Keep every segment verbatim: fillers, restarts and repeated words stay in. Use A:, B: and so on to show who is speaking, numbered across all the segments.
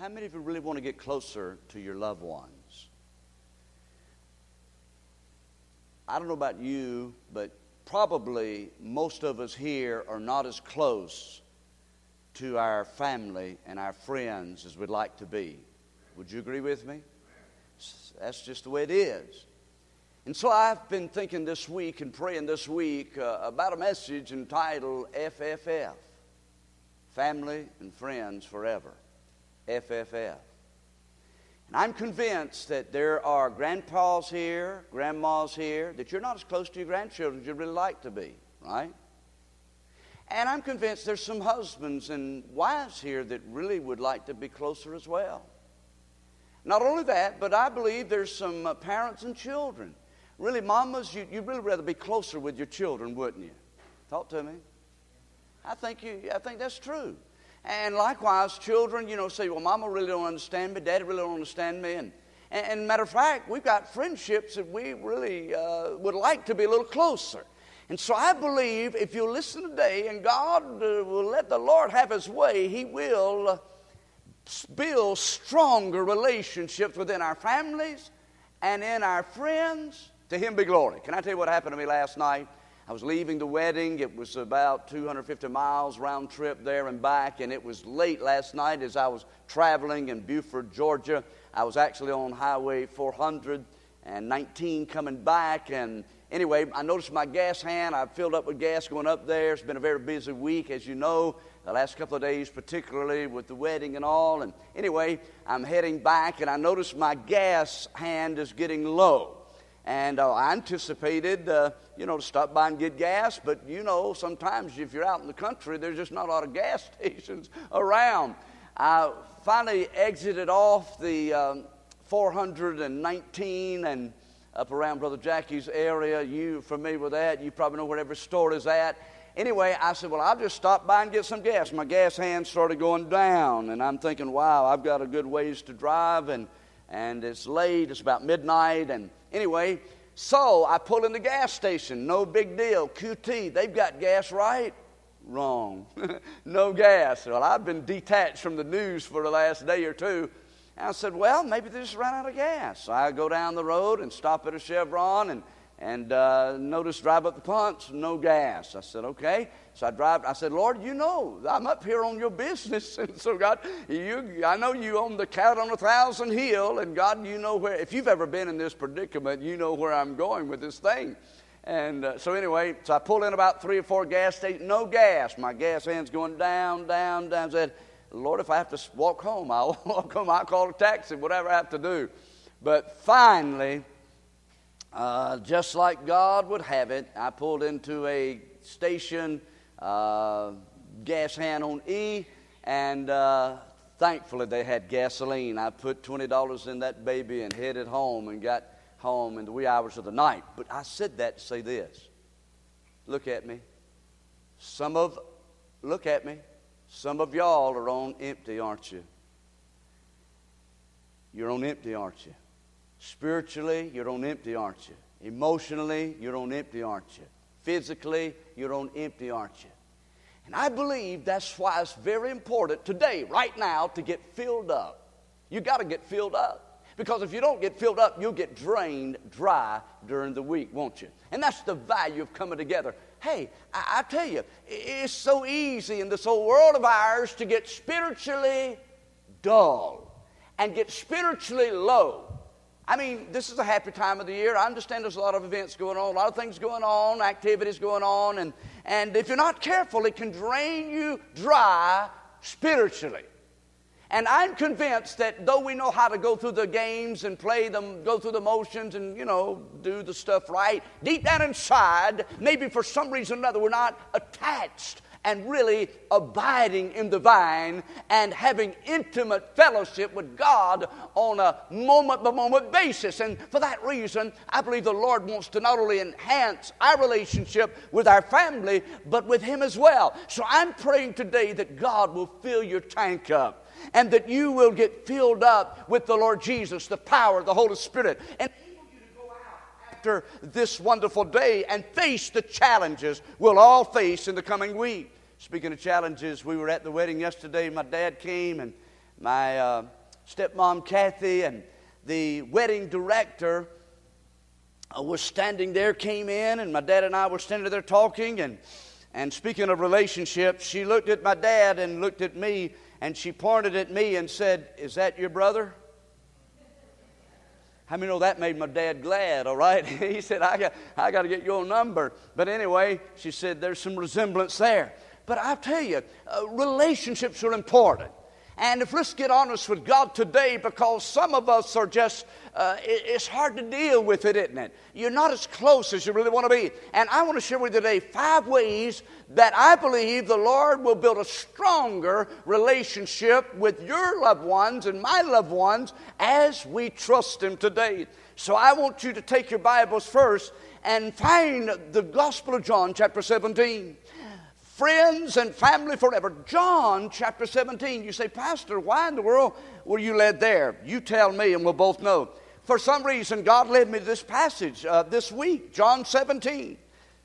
A: how many of you really want to get closer to your loved ones? I don't know about you, but probably most of us here are not as close to our family and our friends as we'd like to be. Would you agree with me? That's just the way it is. And so I've been thinking this week and praying this week uh, about a message entitled F F F, Family and Friends Forever. F F F. And I'm convinced that there are grandpas here, grandmas here, that you're not as close to your grandchildren as you'd really like to be, right? And I'm convinced there's some husbands and wives here that really would like to be closer as well. Not only that, but I believe there's some uh, parents and children. Really, mamas, you, you'd really rather be closer with your children, wouldn't you? Talk to me. I think you. I think that's true. And likewise, children, you know, say, well, mama really don't understand me, daddy really don't understand me. And, and, and matter of fact, we've got friendships that we really uh, would like to be a little closer. And so I believe if you listen today and God uh, will let the Lord have His way, He will uh, build stronger relationships within our families and in our friends. To Him be glory. Can I tell you what happened to me last night? I was leaving the wedding. It was about two hundred fifty miles round trip there and back, and it was late last night as I was traveling in Buford, Georgia. I was actually on Highway four hundred nineteen coming back, and anyway, I noticed my gas hand. I filled up with gas going up there. It's been a very busy week, as you know, the last couple of days, particularly with the wedding and all. And anyway, I'm heading back, and I noticed my gas hand is getting low. And uh, I anticipated, uh, you know, to stop by and get gas. But, you know, sometimes if you're out in the country, there's just not a lot of gas stations around. I finally exited off the um, four hundred nineteen and up around Brother Jackie's area. You familiar with that? You probably know where every store is at. Anyway, I said, well, I'll just stop by and get some gas. My gas hand started going down. And I'm thinking, wow, I've got a good ways to drive. And, and it's late. It's about midnight. And anyway, so I pull in the gas station. No big deal. Q T, they've got gas, right? Wrong. No gas. Well, I've been detached from the news for the last day or two. And I said, well, maybe they just ran out of gas. So I go down the road and stop at a Chevron and, and uh, notice, drive up the pumps, no gas. I said, okay. So I drive. I said, Lord, you know, I'm up here on your business. And so, God, you, I know you own the cattle on a thousand hill. And, God, you know where, if you've ever been in this predicament, you know where I'm going with this thing. And uh, so anyway, so I pulled in about three or four gas stations, no gas. My gas hand's going down, down, down. I said, Lord, if I have to walk home, I'll walk home. I'll call a taxi, whatever I have to do. But finally, uh, just like God would have it, I pulled into a station, uh, gas hand on E, and uh, thankfully they had gasoline. I put twenty dollars in that baby and headed home and got home in the wee hours of the night. But I said that to say this. Look at me. Some of, look at me. Some of y'all are on empty, aren't you? You're on empty, aren't you? Spiritually, you're on empty, aren't you? Emotionally, you're on empty, aren't you? Physically, you're on empty, aren't you? And I believe that's why it's very important today, right now, to get filled up. You got to get filled up. Because if you don't get filled up, you'll get drained dry during the week, won't you? And that's the value of coming together. Hey, I, I tell you, it's so easy in this old world of ours to get spiritually dull and get spiritually low. I mean, this is a happy time of the year. I understand there's a lot of events going on, a lot of things going on, activities going on, and, and if you're not careful, it can drain you dry spiritually. And I'm convinced that though we know how to go through the games and play them, go through the motions and, you know, do the stuff right, deep down inside, maybe for some reason or another, we're not attached and really abiding in the vine and having intimate fellowship with God on a moment-by-moment basis. And for that reason, I believe the Lord wants to not only enhance our relationship with our family, but with Him as well. So I'm praying today that God will fill your tank up, and that you will get filled up with the Lord Jesus, the power of the Holy Spirit. And enable you to go out after this wonderful day and face the challenges we'll all face in the coming week. Speaking of challenges, we were at the wedding yesterday. My dad came, and my uh, stepmom Kathy and the wedding director uh, was standing there, came in, and my dad and I were standing there talking. And, and speaking of relationships, she looked at my dad and looked at me, and she pointed at me and said, "Is that your brother?" How many know that made my dad glad, all right? He said, I got, I got to get your number. But anyway, she said, there's some resemblance there. But I'll tell you, uh, relationships are important. And if let's get honest with God today, because some of us are just, uh, it, it's hard to deal with it, isn't it? You're not as close as you really want to be. And I want to share with you today five ways that I believe the Lord will build a stronger relationship with your loved ones and my loved ones as we trust Him today. So I want you to take your Bibles first and find the Gospel of John, chapter seventeen. Friends and family forever. John chapter seventeen. You say, Pastor, why in the world were you led there? You tell me and we'll both know. For some reason, God led me to this passage uh, this week, John seventeen.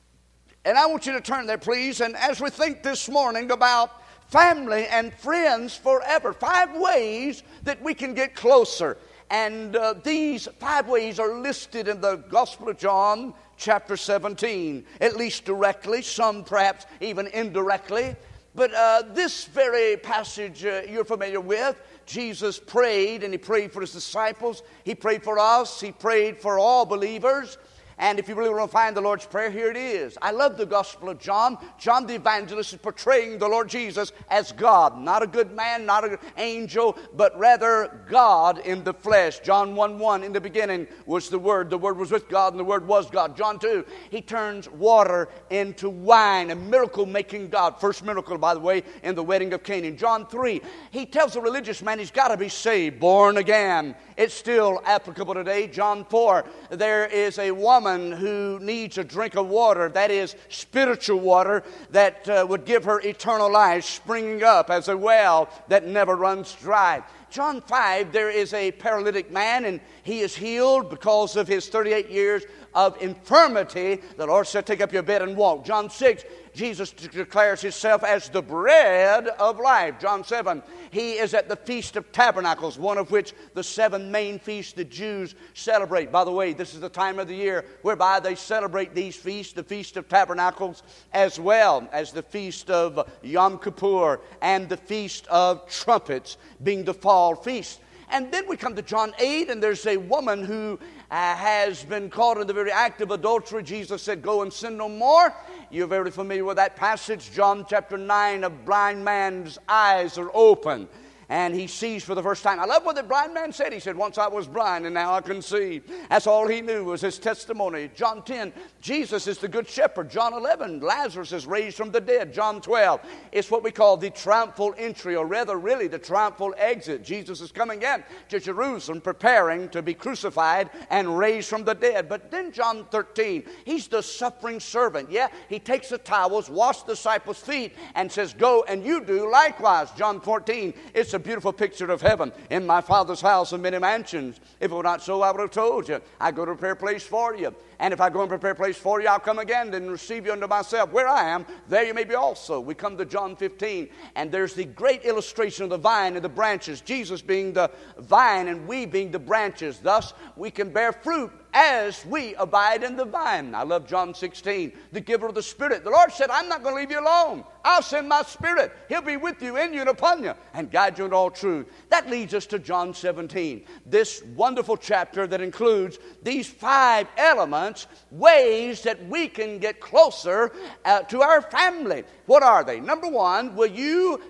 A: And I want you to turn there, please. And as we think this morning about family and friends forever, five ways that we can get closer. And uh, these five ways are listed in the Gospel of John, chapter seventeen, at least directly, some perhaps even indirectly. But uh, this very passage uh, you're familiar with. Jesus prayed, and He prayed for His disciples. He prayed for us. He prayed for all believers. And if you really want to find the Lord's Prayer, here it is. I love the Gospel of John. John the Evangelist is portraying the Lord Jesus as God. Not a good man, not an angel, but rather God in the flesh. John one one, in the beginning was the Word. The Word was with God, and the Word was God. John two, He turns water into wine, a miracle-making God. First miracle, by the way, in the wedding of Cana. John three, He tells a religious man he's got to be saved, born again. It's still applicable today. John four, there is a woman who needs a drink of water, that is spiritual water, that uh, would give her eternal life, springing up as a well that never runs dry. John five, there is a paralytic man, and he is healed because of his thirty-eight years of infirmity. The Lord said, take up your bed and walk. John six, Jesus declares Himself as the bread of life. John seven, He is at the Feast of Tabernacles, one of which the seven main feasts the Jews celebrate. By the way, this is the time of the year whereby they celebrate these feasts, the Feast of Tabernacles, as well as the Feast of Yom Kippur and the Feast of Trumpets, being the fall feast. And then we come to John eight, and there's a woman who uh, has been caught in the very act of adultery. Jesus said, go and sin no more. You're very familiar with that passage. John chapter nine, a blind man's eyes are open, and he sees for the first time. I love what the blind man said. He said, once I was blind and now I can see. That's all he knew was his testimony. John ten, Jesus is the good shepherd. John eleven, Lazarus is raised from the dead. John twelve, it's what we call the triumphal entry, or rather really the triumphal exit. Jesus is coming in to Jerusalem, preparing to be crucified and raised from the dead. But then John thirteen, He's the suffering servant. Yeah, He takes the towels, washes the disciples' feet, and says, go and you do likewise. John fourteen, it's a beautiful picture of heaven. In my Father's house are many mansions. If it were not so, I would have told you. I go to prepare a place for you. And if I go and prepare a place for you, I'll come again and receive you unto myself. Where I am, there you may be also. We come to John fifteen, and there's the great illustration of the vine and the branches. Jesus being the vine and we being the branches. Thus, we can bear fruit as we abide in the vine. I love John sixteen, the giver of the Spirit. The Lord said, I'm not going to leave you alone. I'll send my Spirit. He'll be with you, in you, and upon you, and guide you in all truth. That leads us to John seventeen, this wonderful chapter that includes these five elements, ways that we can get closer uh, to our family. What are they? Number one, will you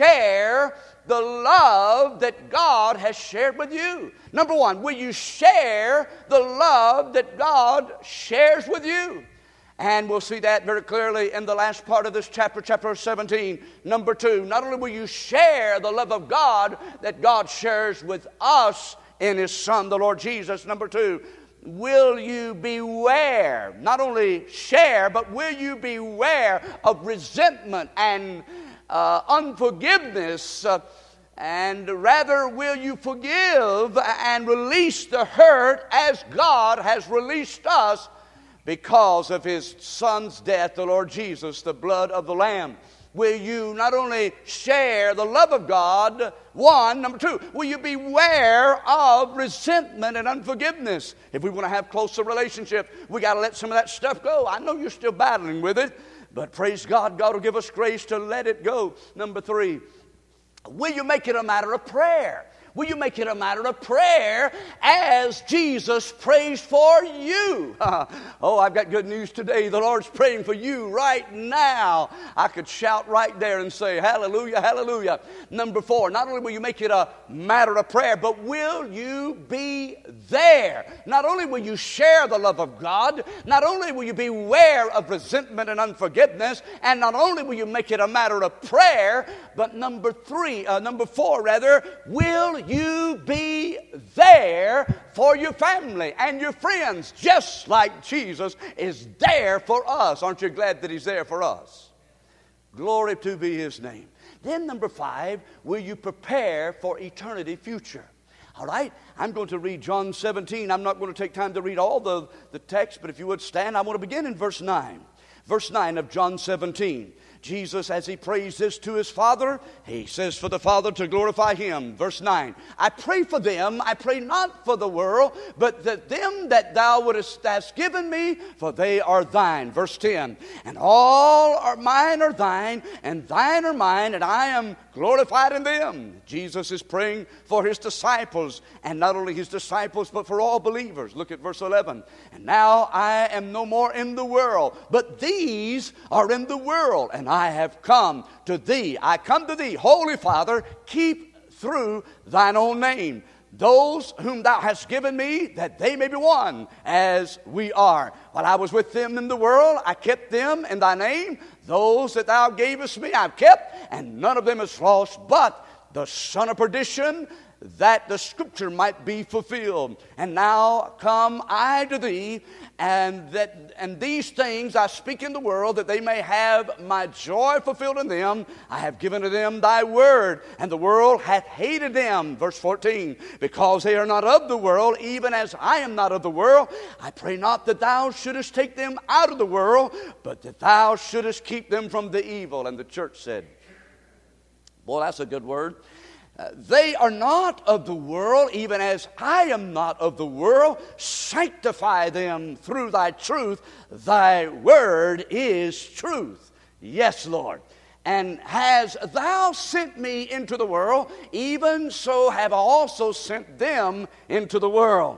A: share the love that God has shared with you? Number one, will you share the love that God shares with you? And we'll see that very clearly in the last part of this chapter, chapter seventeen. Number two, not only will you share the love of God that God shares with us in His Son, the Lord Jesus. Number two, will you beware, not only share, but will you beware of resentment and uh, unforgiveness, uh, and rather will you forgive and release the hurt as God has released us because of His Son's death, the Lord Jesus, the blood of the Lamb. Will you not only share the love of God, one, number two, will you beware of resentment and unforgiveness? If we want to have closer relationship, we got to let some of that stuff go. I know you're still battling with it, but praise God, God will give us grace to let it go. Number three, will you make it a matter of prayer? Will you make it a matter of prayer as Jesus prays for you? Oh, I've got good news today. The Lord's praying for you right now. I could shout right there and say, hallelujah, hallelujah. Number four, not only will you make it a matter of prayer, but will you be there? Not only will you share the love of God, not only will you beware of resentment and unforgiveness, and not only will you make it a matter of prayer, but number three, uh, number four rather, will you be there for your family and your friends, just like Jesus is there for us. Aren't you glad that He's there for us? Glory to be His name. Then number five, will you prepare for eternity future? All right, I'm going to read John seventeen. I'm not going to take time to read all the, the text, but if you would stand, I want to begin in verse nine. Verse nine of John seventeen. Jesus, as He prays this to His Father, He says for the Father to glorify Him. Verse nine, I pray for them, I pray not for the world, but that them that Thou wouldest hast given me, for they are Thine. Verse ten, and all are mine are Thine, and Thine are mine, and I am glorified in them. Jesus is praying for His disciples, and not only His disciples, but for all believers. Look at verse eleven. And now I am no more in the world, but these are in the world, and I have come to Thee. I come to Thee, Holy Father, keep through Thine own name those whom Thou hast given me, that they may be one as we are. While I was with them in the world, I kept them in Thy name. Those that Thou gavest me, I've kept, and none of them is lost, but the son of perdition, that the scripture might be fulfilled. And now come I to Thee, and that and these things I speak in the world, that they may have my joy fulfilled in them. I have given to them Thy word, and the world hath hated them. Verse fourteen, because they are not of the world, even as I am not of the world. I pray not that Thou shouldest take them out of the world, but that Thou shouldest keep them from the evil. And the church said, boy, that's a good word. Uh, they are not of the world, even as I am not of the world. Sanctify them through Thy truth. Thy word is truth. Yes, Lord. And as Thou sent me into the world, even so have I also sent them into the world.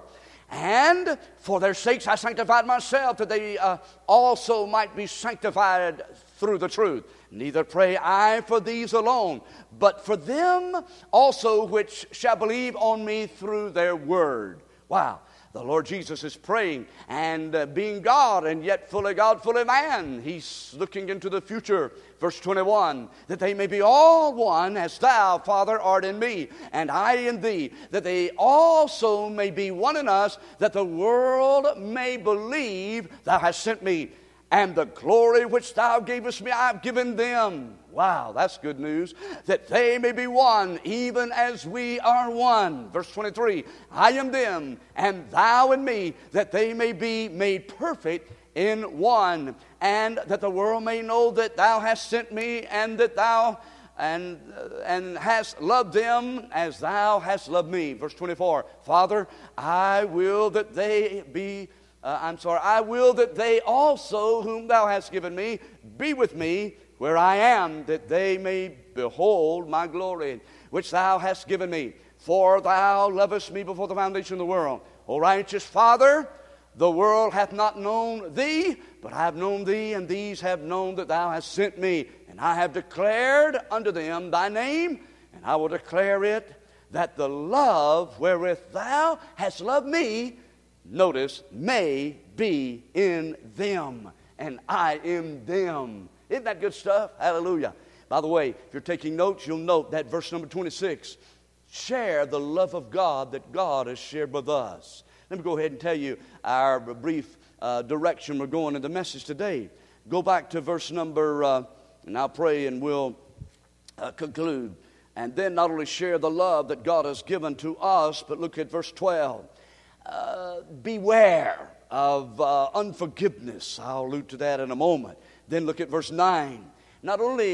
A: And for their sakes I sanctified myself, that they uh, also might be sanctified through the truth. Neither pray I for these alone, but for them also which shall believe on me through their word. Wow. The Lord Jesus is praying, and uh, being God and yet fully God, fully man, He's looking into the future. Verse twenty-one, that they may be all one, as Thou, Father, art in me, and I in Thee, that they also may be one in us, that the world may believe Thou hast sent me. And the glory which Thou gavest me, I have given them. Wow, that's good news. That they may be one, even as we are one. Verse twenty-three, I am them, and Thou in me, that they may be made perfect in one, and that the world may know that Thou hast sent me, and that Thou and uh, and hast loved them as Thou hast loved me. Verse twenty-four, Father, I will that they be Uh, I'm sorry, I will that they also, whom Thou hast given me, be with me where I am, that they may behold my glory, which Thou hast given me. For Thou lovest me before the foundation of the world. O righteous Father, the world hath not known Thee, but I have known Thee, and these have known that Thou hast sent me. And I have declared unto them Thy name, and I will declare it, that the love wherewith Thou hast loved me, notice, may be in them, and I in them. Isn't that good stuff? Hallelujah. By the way, if you're taking notes, you'll note that verse number twenty-six, share the love of God that God has shared with us. Let me go ahead and tell you our brief uh, direction we're going in the message today. Go back to verse number, uh, and I'll pray and we'll uh, conclude. And then not only share the love that God has given to us, but look at verse twelve. Uh, beware of uh, unforgiveness. I'll allude to that in a moment. Then look at verse nine. Not only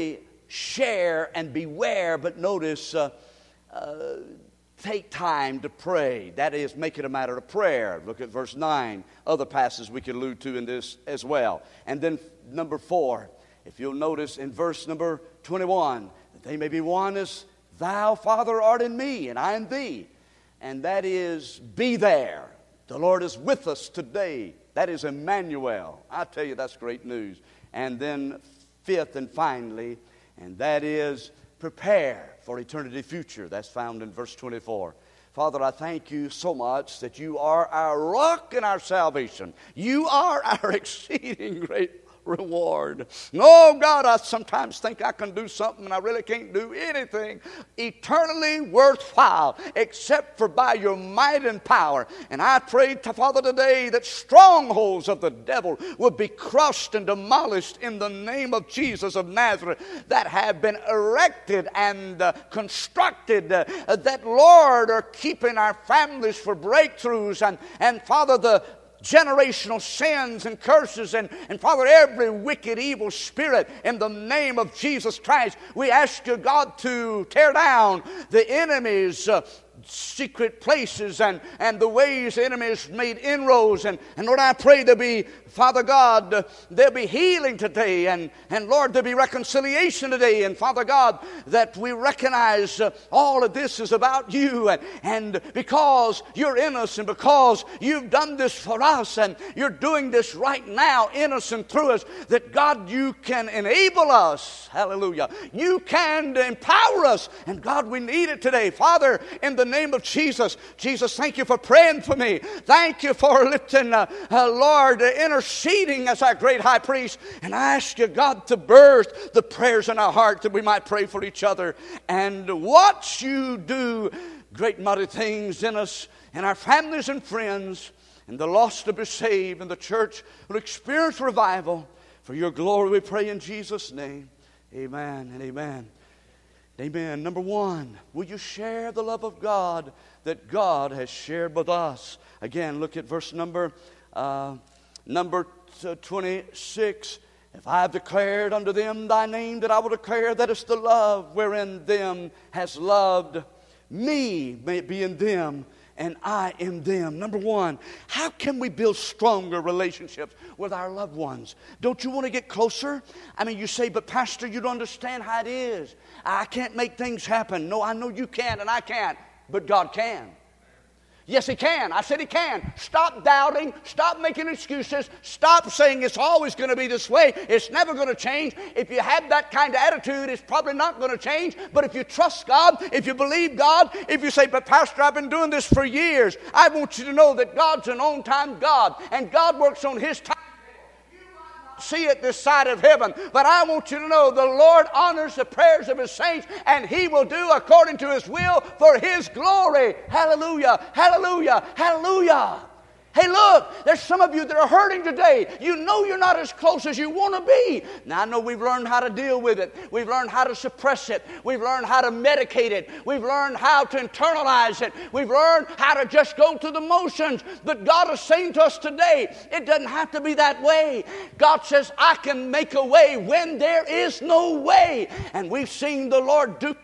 A: share and beware, but notice, uh, uh, take time to pray. That is, make it a matter of prayer. Look at verse nine. Other passages we could allude to in this as well. And then number four, if you'll notice in verse number twenty-one, that they may be one as thou, Father, art in me, and I in thee. And that is, be there. The Lord is with us today. That is Emmanuel. I tell you, that's great news. And then fifth and finally, and that is, prepare for eternity future. That's found in verse twenty-four. Father, I thank you so much that you are our rock and our salvation. You are our exceeding great reward. Oh God, I sometimes think I can do something and I really can't do anything eternally worthwhile except for by your might and power. And I pray, to Father, today that strongholds of the devil would be crushed and demolished in the name of Jesus of Nazareth that have been erected and uh, constructed uh, that, Lord, are keeping our families for breakthroughs and, and Father, the generational sins and curses and, and Father, every wicked evil spirit in the name of Jesus Christ. We ask you, God, to tear down the enemy's uh, secret places and, and the ways the enemy has made inroads. And, and Lord, I pray there be, Father God, uh, there'll be healing today. And, and Lord, there'll be reconciliation today. And Father God, that we recognize uh, all of this is about you. And, and because you're in us and because you've done this for us and you're doing this right now in us and through us, that God, you can enable us. Hallelujah. You can empower us. And God, we need it today. Father, in the name of Jesus. Jesus, thank you for praying for me. Thank you for lifting, uh, uh, Lord, uh, interceding as our great high priest. And I ask you, God, to birth the prayers in our heart that we might pray for each other and watch you do great mighty things in us and our families and friends, and the lost to be saved, and the church will experience revival. For your glory we pray in Jesus' name. Amen and amen. Amen. Number one, will you share the love of God that God has shared with us? Again, look at verse number uh, number twenty-six. If I have declared unto them thy name, that I will declare that it's the love wherein them has loved me, may it be in them, and I in them. Number one, how can we build stronger relationships with our loved ones? Don't you want to get closer? I mean, you say, but Pastor, you don't understand how it is. I can't make things happen. No, I know you can and I can't, but God can. Yes, He can. I said He can. Stop doubting. Stop making excuses. Stop saying it's always going to be this way. It's never going to change. If you have that kind of attitude, it's probably not going to change. But if you trust God, if you believe God, if you say, but Pastor, I've been doing this for years, I want you to know that God's an on-time God, and God works on His time. See it this side of heaven, but I want you to know the Lord honors the prayers of His saints, and He will do according to His will for His glory. Hallelujah, hallelujah, hallelujah. Hey, look, there's some of you that are hurting today. You know you're not as close as you want to be. Now, I know we've learned how to deal with it. We've learned how to suppress it. We've learned how to medicate it. We've learned how to internalize it. We've learned how to just go through the motions. But God is saying to us today, it doesn't have to be that way. God says, I can make a way when there is no way. And we've seen the Lord do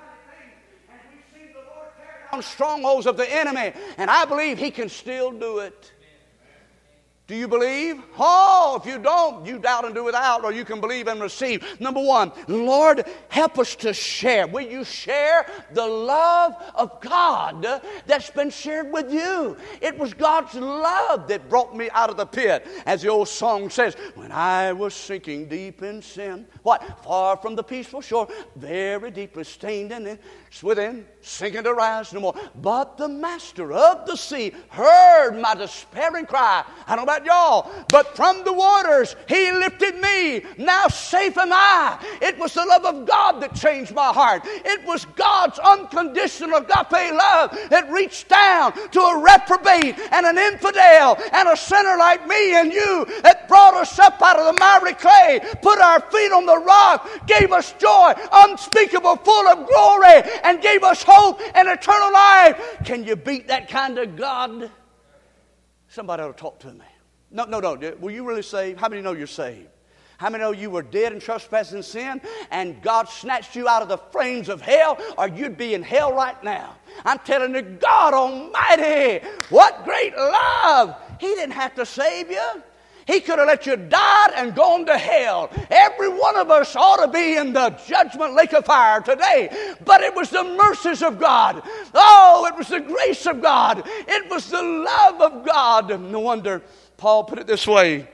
A: strongholds of the enemy, and I believe He can still do it. Do you believe? Oh, if you don't, you doubt and do without, or you can believe and receive. Number one, Lord, help us to share. Will you share the love of God that's been shared with you? It was God's love that brought me out of the pit. As the old song says, when I was sinking deep in sin, what? Far from the peaceful shore, very deeply stained in it, within, sinking to rise no more. But the master of the sea heard my despairing cry. I don't know about y'all, but from the waters He lifted me. Now safe am I. It was the love of God that changed my heart. It was God's unconditional agape love that reached down to a reprobate and an infidel and a sinner like me and you, that brought us up out of the miry clay, put our feet on the rock, gave us joy unspeakable, full of glory, and gave us hope and eternal life. Can you beat that kind of God? Somebody ought to talk to me. No, no, no. Were you really saved? How many know you're saved? How many know you were dead in trespass and sin, and God snatched you out of the flames of hell, or you'd be in hell right now? I'm telling you, God Almighty, what great love! He didn't have to save you. He could have let you die and gone to hell. Every one of us ought to be in the judgment lake of fire today. But it was the mercies of God. Oh, it was the grace of God. It was the love of God. No wonder Paul put it this way.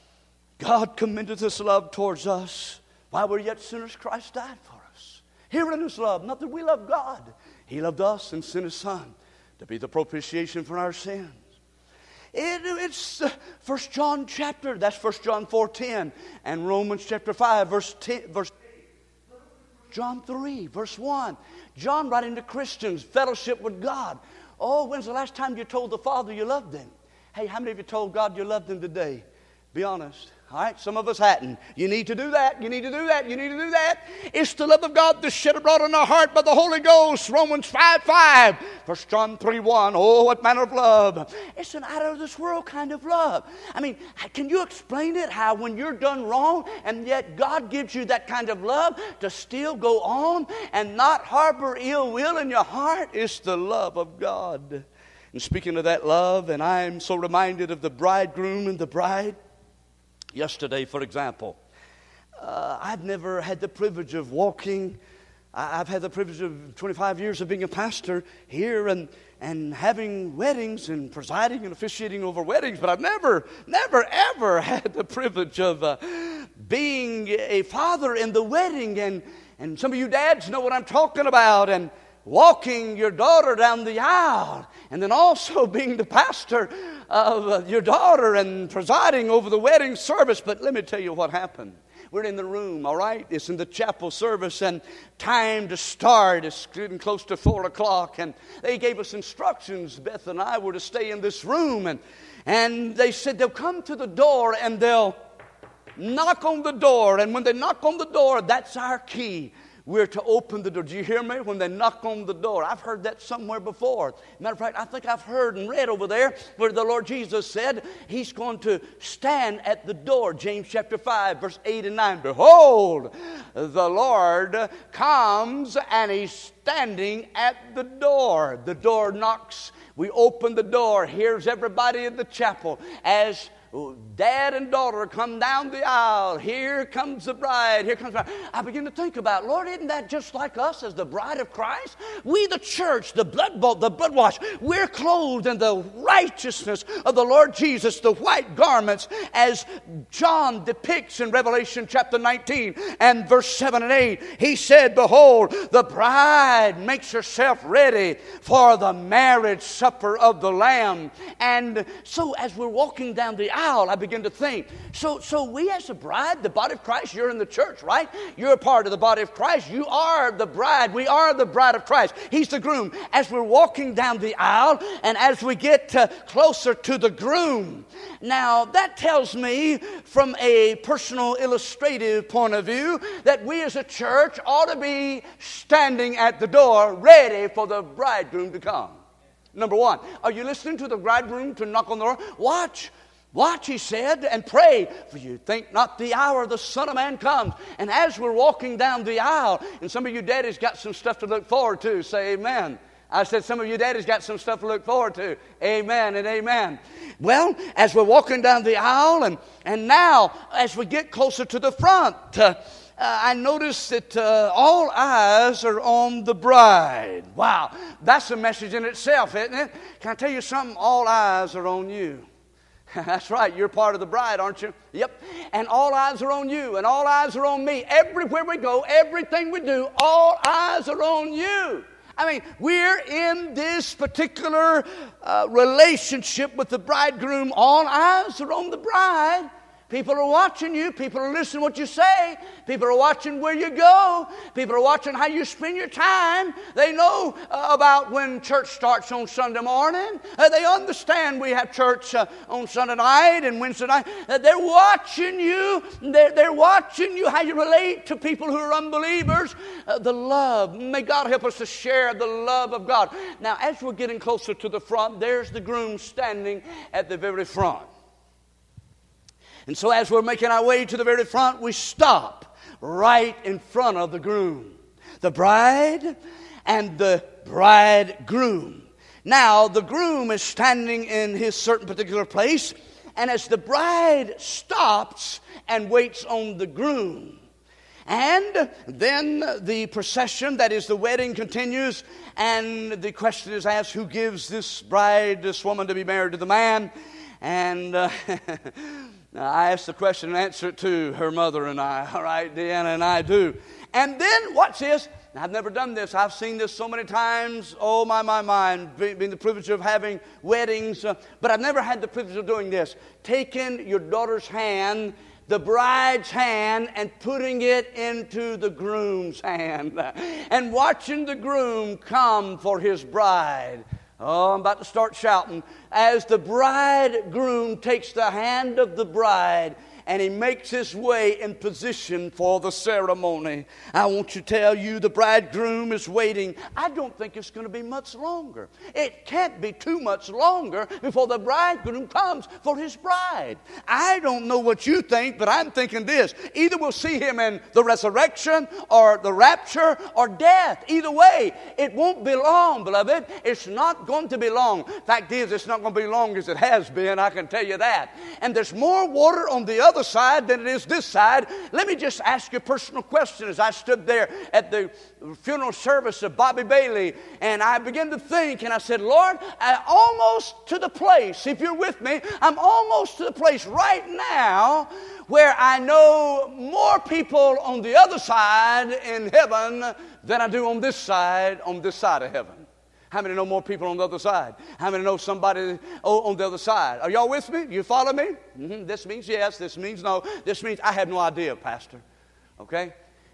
A: God commended His love towards us. While we're yet sinners, Christ died for us. Herein is love, not that we love God. He loved us and sent His Son to be the propitiation for our sins. It, it's uh, First John chapter, that's First John four ten, and Romans chapter five, verse ten, verse eight. John three, verse one. John writing to Christians, fellowship with God. Oh, when's the last time you told the Father you loved Him? Hey, how many of you told God you loved Him today? Be honest. All right, some of us hadn't. You need to do that. You need to do that. You need to do that. It's the love of God that's shed abroad in our heart by the Holy Ghost. Romans five five. First John three one. Oh, what manner of love. It's an out of this world kind of love. I mean, can you explain it? How when you're done wrong and yet God gives you that kind of love to still go on and not harbor ill will in your heart? It's the love of God. And speaking of that love, and I'm so reminded of the bridegroom and the bride. Yesterday, for example, uh, I've never had the privilege of walking. I've had the privilege of twenty-five years of being a pastor here and, and having weddings and presiding and officiating over weddings, but I've never, never, ever had the privilege of uh, being a father in the wedding. And, and some of you dads know what I'm talking about. And walking your daughter down the aisle, and then also being the pastor of uh, your daughter and presiding over the wedding service. But let me tell you what happened. We're in the room, all right? It's in the chapel service, and time to start is getting close to four o'clock, and they gave us instructions. Beth and I were to stay in this room, and, and they said they'll come to the door, and they'll knock on the door, and when they knock on the door, that's our key. We're to open the door. Do you hear me? When they knock on the door. I've heard that somewhere before. Matter of fact, I think I've heard and read over there where the Lord Jesus said He's going to stand at the door. James chapter five, verse eight and nine. Behold, the Lord comes and He's standing at the door. The door knocks. We open the door. Here's everybody in the chapel as dad and daughter come down the aisle. Here comes the bride. Here comes the bride. I begin to think about, Lord, isn't that just like us as the bride of Christ? We, the church, the blood bought, the blood washed, we're clothed in the righteousness of the Lord Jesus, the white garments, as John depicts in Revelation chapter nineteen and verse seven and eight. He said, behold, the bride makes herself ready for the marriage supper of the Lamb. And so as we're walking down the aisle, I begin to think, so so we as a bride, the body of Christ, you're in the church, right? You're a part of the body of Christ. You are the bride. We are the bride of Christ. He's the groom. As we're walking down the aisle and as we get uh, closer to the groom, now that tells me from a personal illustrative point of view that we as a church ought to be standing at the door ready for the bridegroom to come. Number one, are you listening to the bridegroom to knock on the door? Watch. Watch, he said, and pray, for you think not the hour the Son of Man comes. And as we're walking down the aisle, and some of you daddies got some stuff to look forward to, say amen. I said some of you daddies got some stuff to look forward to. Amen and amen. Well, as we're walking down the aisle, and, and now as we get closer to the front, uh, Uh, I notice that uh, all eyes are on the bride. Wow, that's a message in itself, isn't it? Can I tell you something? All eyes are on you. That's right, you're part of the bride, aren't you? Yep. And all eyes are on you, and all eyes are on me. Everywhere we go, everything we do, all eyes are on you. I mean, we're in this particular uh, relationship with the bridegroom. All eyes are on the bride. People are watching you. People are listening to what you say. People are watching where you go. People are watching how you spend your time. They know uh, about when church starts on Sunday morning. Uh, they understand we have church uh, on Sunday night and Wednesday night. Uh, they're watching you. They're, they're watching you, how you relate to people who are unbelievers. Uh, the love. May God help us to share the love of God. Now, as we're getting closer to the front, there's the groom standing at the very front. And so as we're making our way to the very front, we stop right in front of the groom, the bride and the bridegroom. Now, the groom is standing in his certain particular place, and as the bride stops and waits on the groom, and then the procession, that is the wedding, continues, and the question is asked, who gives this bride, this woman, to be married to the man? And uh, I asked the question and answered it to her mother and I, all right, Deanna and I do. And then, watch this. I've never done this. I've seen this so many times. Oh, my, my, my. Being the privilege of having weddings. Uh, but I've never had the privilege of doing this. Taking your daughter's hand, the bride's hand, and putting it into the groom's hand. And watching the groom come for his bride. Oh, I'm about to start shouting. As the bridegroom takes the hand of the bride, and he makes his way in position for the ceremony, I want to tell you the bridegroom is waiting. I don't think it's going to be much longer. It can't be too much longer before the bridegroom comes for his bride. I don't know what you think, but I'm thinking this. Either we'll see him in the resurrection or the rapture or death. Either way, it won't be long, beloved. It's not going to be long. Fact is, it's not going to be long as it has been, I can tell you that. And there's more water on the other side than it is this side. Let me just ask you a personal question. As I stood there at the funeral service of Bobby Bailey, and I began to think, and I said, Lord, I'm almost to the place, if you're with me, I'm almost to the place right now where I know more people on the other side in heaven than I do on this side, on this side of heaven. How many know more people on the other side? How many know somebody on the other side? Are y'all with me? You follow me? Mm-hmm. This means yes. This means no. This means I have no idea, Pastor. Okay?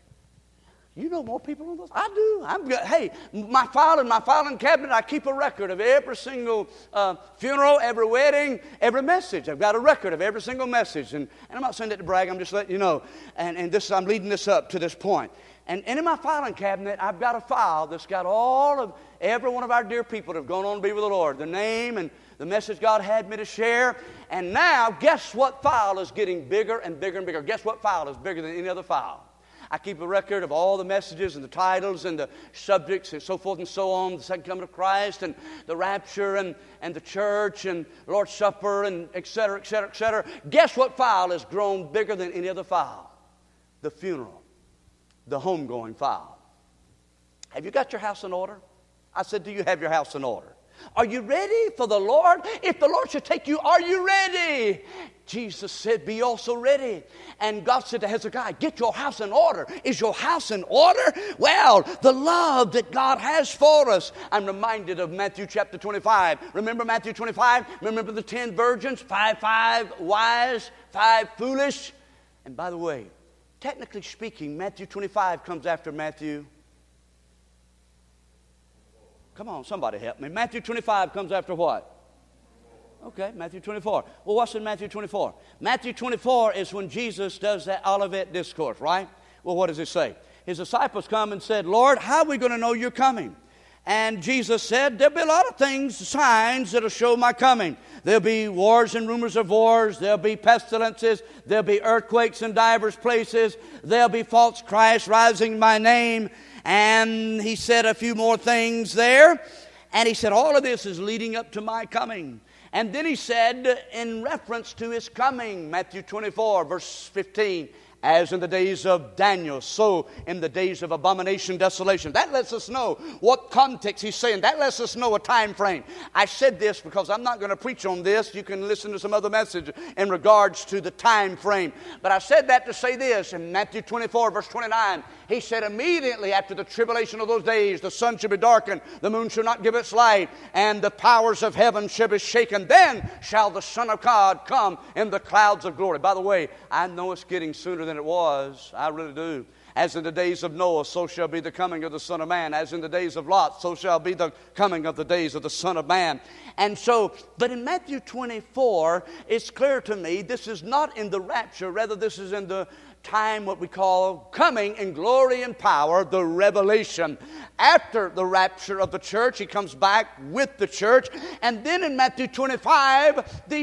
A: You know more people on those? I do. I'm good. Hey, my filing, my filing cabinet, I keep a record of every single uh, funeral, every wedding, every message. I've got a record of every single message. And, and I'm not saying that to brag. I'm just letting you know. And, and this, I'm leading this up to this point. And, and in my filing cabinet, I've got a file that's got all of every one of our dear people that have gone on to be with the Lord. The name and the message God had me to share. And now, guess what file is getting bigger and bigger and bigger? Guess what file is bigger than any other file? I keep a record of all the messages and the titles and the subjects and so forth and so on. The second coming of Christ and the rapture and, and the church and Lord's Supper and et cetera, et cetera, et cetera. Guess what file has grown bigger than any other file? The funeral. The homegoing file. Have you got your house in order? I said, do you have your house in order? Are you ready for the Lord? If the Lord should take you, are you ready? Jesus said, be also ready. And God said to Hezekiah, get your house in order. Is your house in order? Well, the love that God has for us. I'm reminded of Matthew chapter twenty-five. Remember Matthew twenty-five? Remember the ten virgins? Five, five wise, five foolish. And by the way, technically speaking, Matthew twenty-five comes after Matthew. Come on, somebody help me. Matthew twenty-five comes after what? Okay, Matthew twenty-four. Well, what's in Matthew twenty-four? Matthew twenty-four is when Jesus does that Olivet discourse, right? Well, what does it say? His disciples come and said, Lord, how are we going to know you're coming? And Jesus said, there'll be a lot of things, signs that'll show my coming. There'll be wars and rumors of wars. There'll be pestilences. There'll be earthquakes in divers places. There'll be false Christs rising in my name. And he said a few more things there. And he said, all of this is leading up to my coming. And then he said, in reference to his coming, Matthew twenty-four, verse fifteen, as in the days of Daniel, so in the days of abomination, desolation. That lets us know what context he's saying. That lets us know a time frame. I said this because I'm not going to preach on this. You can listen to some other message in regards to the time frame. But I said that to say this. In Matthew twenty-four, verse twenty-nine, he said, immediately after the tribulation of those days, the sun shall be darkened, the moon shall not give its light, and the powers of heaven shall be shaken. Then shall the Son of God come in the clouds of glory. By the way, I know it's getting sooner than it was. I really do. As in the days of Noah, so shall be the coming of the Son of Man. As in the days of Lot, so shall be the coming of the days of the Son of Man. And so, but in Matthew twenty-four, it's clear to me this is not in the rapture. Rather, this is in the time what we call coming in glory and power, the revelation. After the rapture of the church, he comes back with the church. And then in Matthew twenty-five, these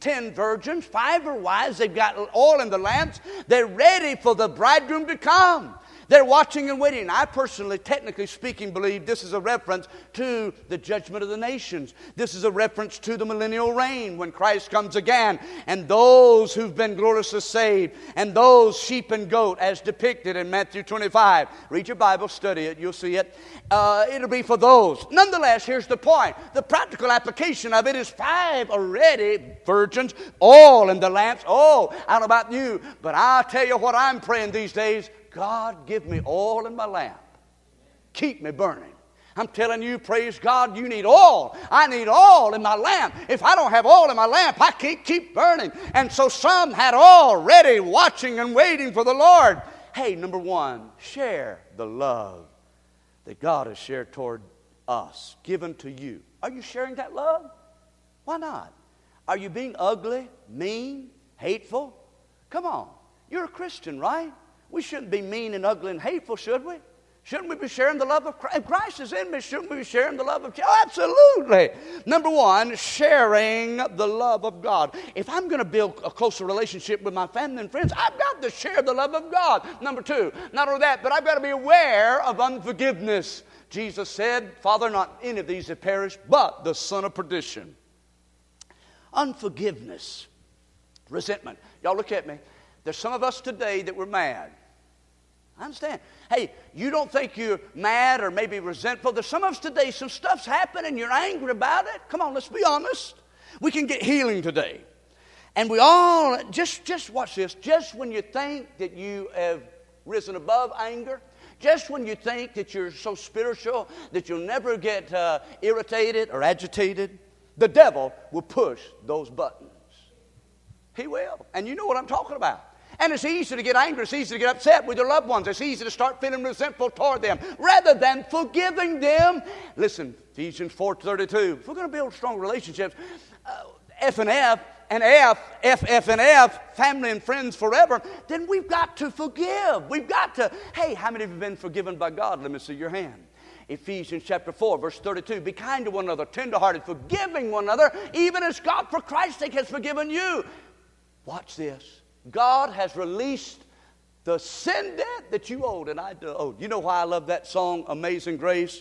A: ten virgins. Five are wise. They've got oil in the lamps. They're ready for the bridegroom to come. They're watching and waiting. I personally, technically speaking, believe this is a reference to the judgment of the nations. This is a reference to the millennial reign when Christ comes again. And those who've been gloriously saved, and those sheep and goat as depicted in Matthew twenty-five. Read your Bible, study it, you'll see it. Uh, it'll be for those. Nonetheless, here's the point. The practical application of it is five already virgins, all in the lamps. Oh, I don't know about you, but I'll tell you what I'm praying these days. God, give me oil in my lamp. Keep me burning. I'm telling you, praise God, you need oil. I need oil in my lamp. If I don't have oil in my lamp, I can't keep burning. And so some had oil ready, watching and waiting for the Lord. Hey, number one, share the love that God has shared toward us, given to you. Are you sharing that love? Why not? Are you being ugly, mean, hateful? Come on. You're a Christian, right? We shouldn't be mean and ugly and hateful, should we? Shouldn't we be sharing the love of Christ? If Christ is in me, shouldn't we be sharing the love of Jesus? Oh, absolutely. Number one, sharing the love of God. If I'm going to build a closer relationship with my family and friends, I've got to share the love of God. Number two, not only that, but I've got to be aware of unforgiveness. Jesus said, Father, not any of these have perished, but the son of perdition. Unforgiveness. Resentment. Y'all look at me. There's some of us today that were mad. I understand. Hey, you don't think you're mad or maybe resentful. There's some of us today, some stuff's happened and you're angry about it. Come on, let's be honest. We can get healing today. And we all, just, just watch this. Just when you think that you have risen above anger, just when you think that you're so spiritual that you'll never get uh, irritated or agitated, the devil will push those buttons. He will. And you know what I'm talking about. And it's easy to get angry. It's easy to get upset with your loved ones. It's easy to start feeling resentful toward them rather than forgiving them. Listen, Ephesians four thirty-two. If we're going to build strong relationships, uh, F and F, and F, F, F and F, family and friends forever, then we've got to forgive. We've got to, hey, how many of you have been forgiven by God? Let me see your hand. Ephesians chapter four, verse thirty-two. Be kind to one another, tenderhearted, forgiving one another, even as God for Christ's sake has forgiven you. Watch this. God has released the sin debt that you owed and I owed. You know why I love that song, Amazing Grace?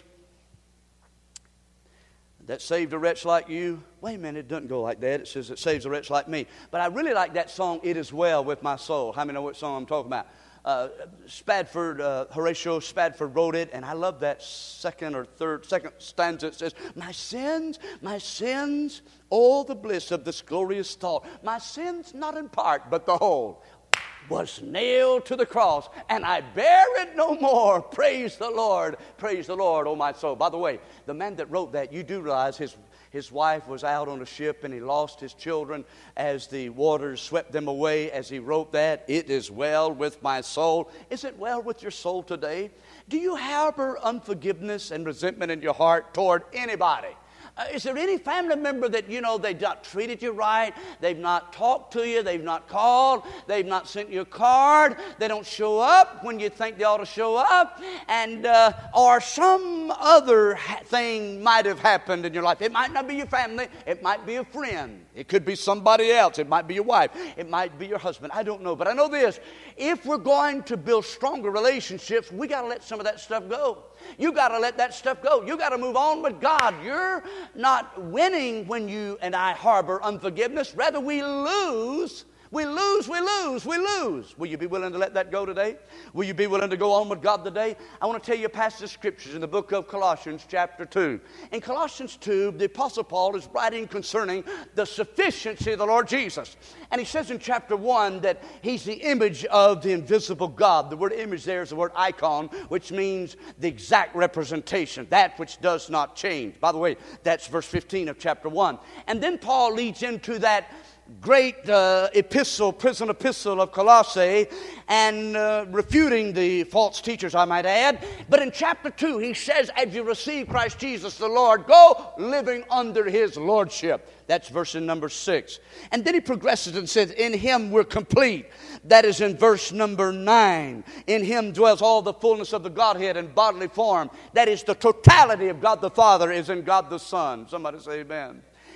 A: That saved a wretch like you. Wait a minute, it doesn't go like that. It says it saves a wretch like me. But I really like that song, It Is Well With My Soul. How many know what song I'm talking about? Uh, Spadford, uh, Horatio Spadford wrote it, and I love that second or third, second stanza. It says, my sins, my sins, all the bliss of this glorious thought. My sins, not in part, but the whole, was nailed to the cross, and I bear it no more. Praise the Lord, praise the Lord, oh my soul. By the way, the man that wrote that, you do realize his His wife was out on a ship and he lost his children as the waters swept them away. As he wrote that, it is well with my soul. Is it well with your soul today? Do you harbor unforgiveness and resentment in your heart toward anybody? Uh, is there any family member that, you know, they've not treated you right, they've not talked to you, they've not called, they've not sent you a card, they don't show up when you think they ought to show up, and uh, or some other ha- thing might have happened in your life. It might not be your family, it might be a friend, it could be somebody else, it might be your wife, it might be your husband, I don't know. But I know this, if we're going to build stronger relationships, we got to let some of that stuff go. You got to let that stuff go. You got to move on with God. You're not winning when you and I harbor unforgiveness. Rather, we lose. We lose, we lose, we lose. Will you be willing to let that go today? Will you be willing to go on with God today? I want to tell you a passage of scriptures in the book of Colossians chapter two. In Colossians two, the Apostle Paul is writing concerning the sufficiency of the Lord Jesus. And he says in chapter one that he's the image of the invisible God. The word image there is the word icon, which means the exact representation, that which does not change. By the way, that's verse fifteen of chapter one. And then Paul leads into that great uh, epistle, prison epistle of Colossae, and uh, refuting the false teachers, I might add. But in chapter two, he says, as you receive Christ Jesus the Lord, go living under his lordship. That's verse in number six. And then he progresses and says, in him we're complete. That is in verse number nine. In him dwells all the fullness of the Godhead in bodily form. That is, the totality of God the Father is in God the Son. Somebody say amen.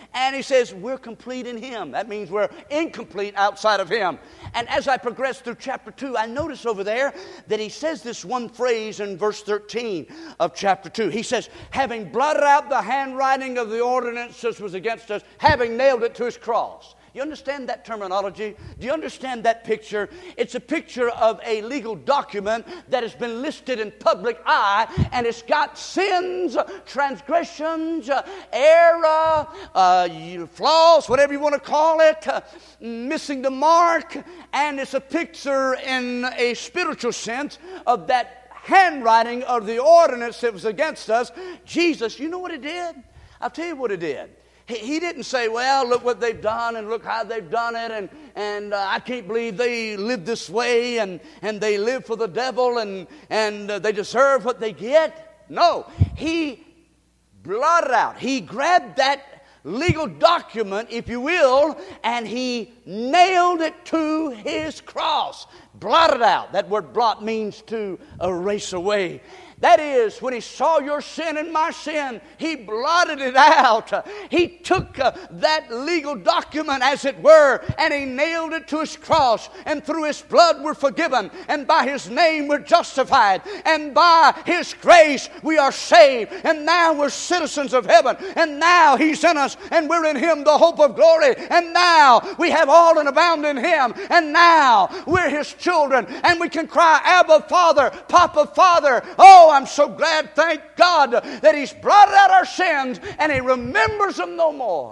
A: And he says, we're complete in Him. That means we're incomplete outside of Him. And as I progress through chapter two, I notice over there that he says this one phrase in verse thirteen of chapter two. He says, having blotted out the handwriting of the ordinance which was against us, having nailed it to His cross. You understand that terminology? Do you understand that picture? It's a picture of a legal document that has been listed in public eye, and it's got sins, transgressions, uh, error, uh, flaws, whatever you want to call it, uh, missing the mark, and it's a picture in a spiritual sense of that handwriting of the ordinance that was against us. Jesus, you know what He did? I'll tell you what He did. He didn't say, well, look what they've done and look how they've done it, and, and uh, I can't believe they live this way, and, and they live for the devil, and, and uh, they deserve what they get. No, He blotted out. He grabbed that legal document, if you will, and He nailed it to His cross. Blotted out. That word blot means to erase away. That is, when He saw your sin and my sin, He blotted it out. He took uh, that legal document, as it were, and He nailed it to His cross. And through His blood we're forgiven. And by His name we're justified. And by His grace we are saved. And now we're citizens of heaven. And now He's in us, and we're in Him, the hope of glory. And now we have all and abound in Him. And now we're His children. And we can cry, Abba, Father, Papa, Father. Oh, I'm so glad, thank God, that He's blotted out our sins and He remembers them no more.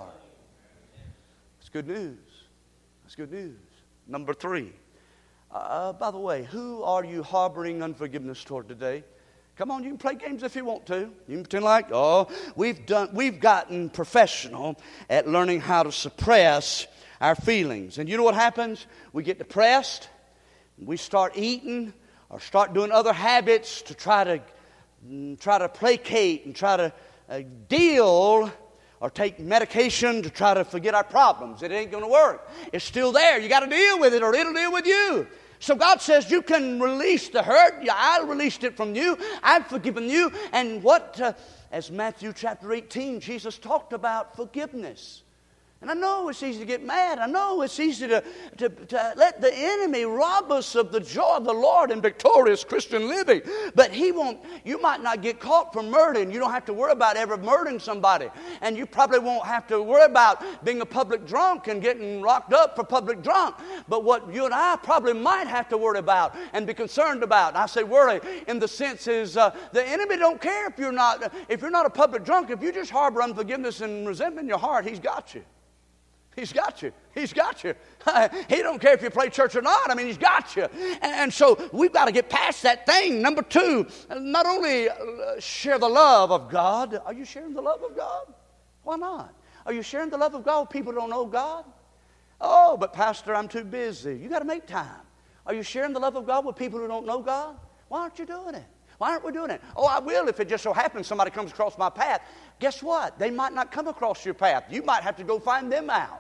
A: That's good news. That's good news. Number three. Uh, by the way, who are you harboring unforgiveness toward today? Come on, you can play games if you want to. You can pretend like, oh, we've done, we've gotten professional at learning how to suppress our feelings. And you know what happens? We get depressed. We start eating or start doing other habits to try to try to placate and try to uh, deal, or take medication to try to forget our problems. It ain't going to work. It's still there. You got to deal with it, or it'll deal with you. So God says you can release the hurt. Yeah, I released it from you. I've forgiven you. And what, uh, as Matthew chapter eighteen, Jesus talked about forgiveness. And I know it's easy to get mad. I know it's easy to, to, to let the enemy rob us of the joy of the Lord in victorious Christian living. But he won't, you might not get caught for murdering. You don't have to worry about ever murdering somebody. And you probably won't have to worry about being a public drunk and getting locked up for public drunk. But what you and I probably might have to worry about and be concerned about, and I say worry in the sense is uh, the enemy don't care if you're not, if you're not a public drunk. If you just harbor unforgiveness and resentment in your heart, he's got you. He's got you. He's got you. He don't care if you play church or not. I mean, He's got you. And so we've got to get past that thing. Number two, not only share the love of God. Are you sharing the love of God? Why not? Are you sharing the love of God with people who don't know God? Oh, but Pastor, I'm too busy. You got to make time. Are you sharing the love of God with people who don't know God? Why aren't you doing it? Why aren't we doing it? Oh, I will if it just so happens somebody comes across my path. Guess what? They might not come across your path. You might have to go find them out.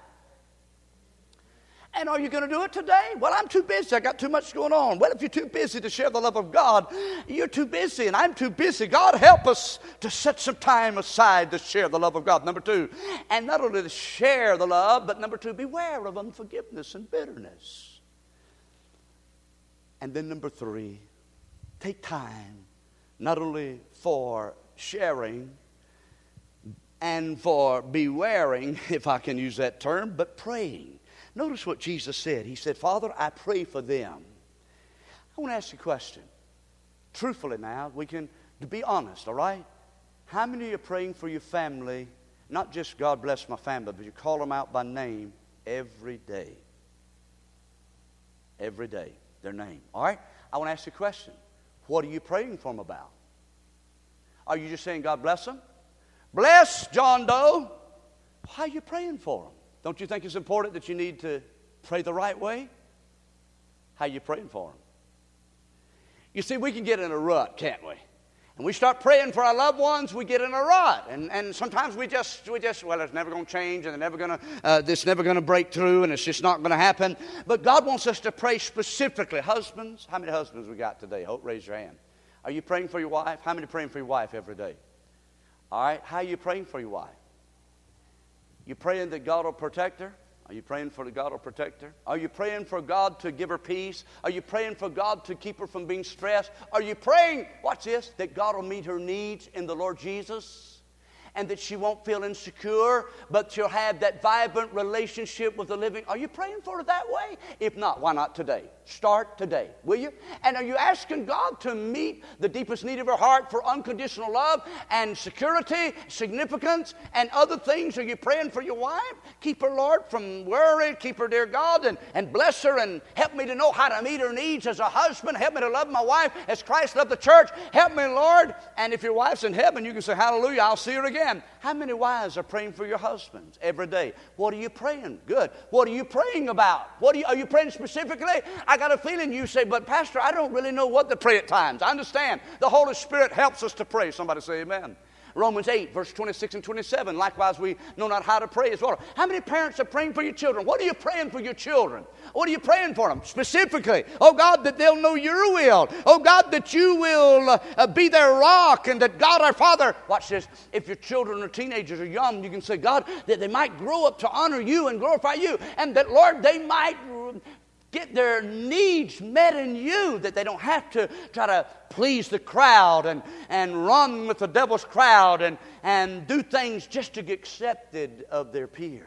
A: And are you going to do it today? Well, I'm too busy. I got too much going on. Well, if you're too busy to share the love of God, you're too busy, and I'm too busy. God help us to set some time aside to share the love of God. Number two, and not only to share the love, but number two, beware of unforgiveness and bitterness. And then number three, take time not only for sharing and for bewaring, if I can use that term, but praying. Notice what Jesus said. He said, Father, I pray for them. I want to ask you a question. Truthfully now, we can to be honest, all right? How many are praying for your family, not just God bless my family, but you call them out by name every day? Every day, their name. All right? I want to ask you a question. What are you praying for them about? Are you just saying, God bless them? Bless John Doe. Why are you praying for them? Don't you think it's important that you need to pray the right way? How are you praying for them? You see, we can get in a rut, can't we? And we start praying for our loved ones, we get in a rut. And, and sometimes we just, we just, well, it's never going to change, and they're never going to, uh, this never going to break through, and it's just not going to happen. But God wants us to pray specifically. Husbands, how many husbands we got today? Hope, raise your hand. Are you praying for your wife? How many praying for your wife every day? All right, how are you praying for your wife? You praying that God will protect her? Are you praying for God will protect her? Are you praying for God to give her peace? Are you praying for God to keep her from being stressed? Are you praying, watch this, that God will meet her needs in the Lord Jesus? And that she won't feel insecure, but she'll have that vibrant relationship with the living. Are you praying for her that way? If not, why not today? Start today, will you? And are you asking God to meet the deepest need of her heart for unconditional love and security, significance, and other things? Are you praying for your wife? Keep her, Lord, from worry. Keep her, dear God, and, and bless her and help me to know how to meet her needs as a husband. Help me to love my wife as Christ loved the church. Help me, Lord. And if your wife's in heaven, you can say, hallelujah, I'll see her again. How many wives are praying for your husbands every day? What are you praying? Good. What are you praying about? What are you, are you praying specifically? I got a feeling you say, but Pastor, I don't really know what to pray at times. I understand. The Holy Spirit helps us to pray. Somebody say amen. Romans eight, verse twenty-six and twenty-seven. Likewise, we know not how to pray as well. How many parents are praying for your children? What are you praying for your children? What are you praying for them specifically? Oh, God, that they'll know your will. Oh, God, that you will uh, uh, be their rock, and that God our Father, watch this, if your children or teenagers are young, you can say, God, that they might grow up to honor you and glorify you, and that, Lord, they might get their needs met in you, that they don't have to try to please the crowd and, and run with the devil's crowd and, and do things just to get accepted of their peers.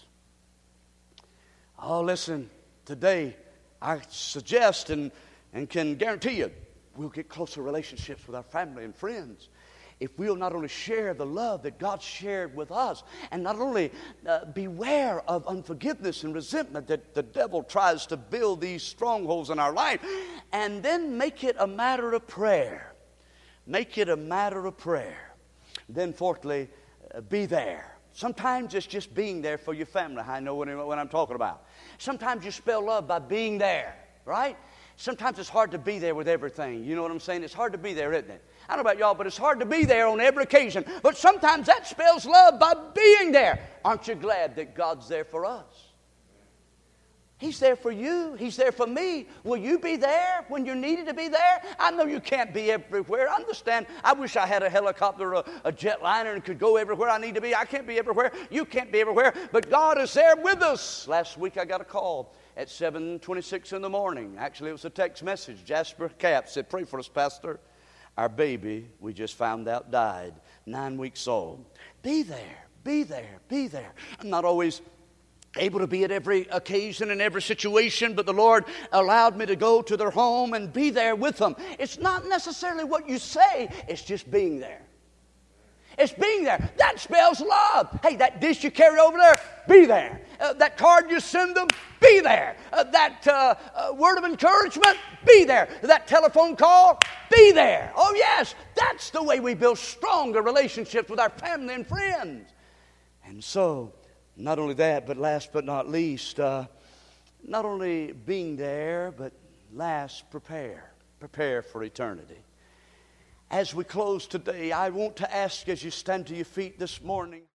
A: Oh, listen, today I suggest and, and can guarantee you we'll get closer relationships with our family and friends if we'll not only share the love that God shared with us, and not only uh, beware of unforgiveness and resentment that the devil tries to build these strongholds in our life, and then make it a matter of prayer. Make it a matter of prayer. Then fourthly, uh, be there. Sometimes it's just being there for your family. I know what, what I'm talking about. Sometimes you spell love by being there, right? Sometimes it's hard to be there with everything. You know what I'm saying? It's hard to be there, isn't it? I don't know about y'all, but it's hard to be there on every occasion. But sometimes that spells love by being there. Aren't you glad that God's there for us? He's there for you. He's there for me. Will you be there when you're needed to be there? I know you can't be everywhere. I understand. I wish I had a helicopter or a, a jetliner and could go everywhere I need to be. I can't be everywhere. You can't be everywhere. But God is there with us. Last week I got a call at seven twenty-six in the morning. Actually, it was a text message. Jasper Cap said, pray for us, Pastor. Our baby, we just found out, died, nine weeks old. Be there, be there, be there. I'm not always able to be at every occasion and every situation, but the Lord allowed me to go to their home and be there with them. It's not necessarily what you say, it's just being there. It's being there. That spells love. Hey, that dish you carry over there, be there. Uh, that card you send them, be there. Uh, that uh, uh, word of encouragement, be there. That telephone call, be there. Oh, yes, that's the way we build stronger relationships with our family and friends. And so, not only that, but last but not least, uh, not only being there, but last, prepare. Prepare for eternity. As we close today, I want to ask as you stand to your feet this morning,